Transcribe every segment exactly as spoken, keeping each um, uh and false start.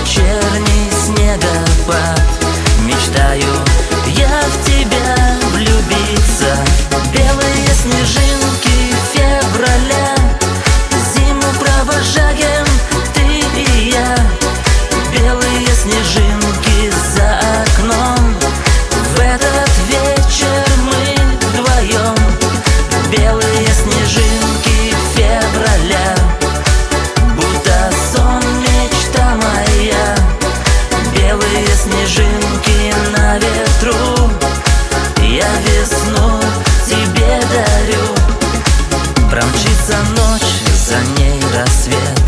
вечерний снегопад. Мечтаю я в тебя влюбиться. Белые снежинки февраля, зиму провожаем ты и я. Белые снежинки за окном, в этот вечер мы вдвоем. Белые снежинки февраля, будто сон, мечта моя. Белые снежинки на ветру, я весну тебе дарю. Промчится ночь, за ней рассвет,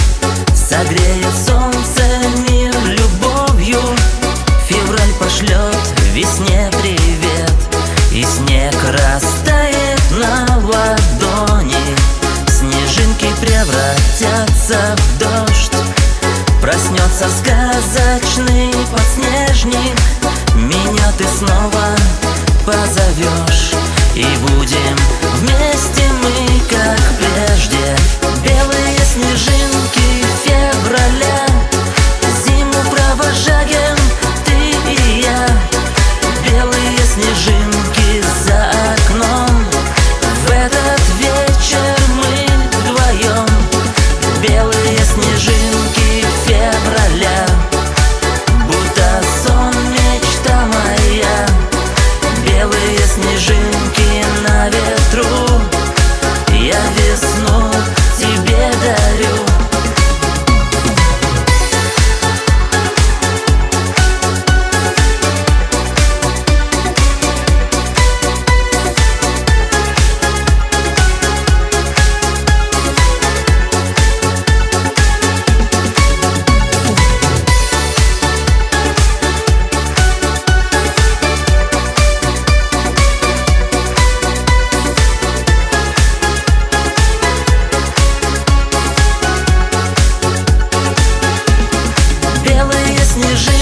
согреет солнце мир любовью. Февраль пошлет весне привет, и снег растает на ладони. Снежинки превратятся в дождь, проснется сказочный подснежник. Меня ты снова позовешь, и будем вместе мы, как прежде. Белые снежинки февраля, зиму провожаем ты и я. Белые снежинки за окном, в этот вечер мы вдвоем. Белые снежинки февраля, будто сон, мечта моя. Белые снежинки на ветру, я весну тебе дарю. Белые снежинки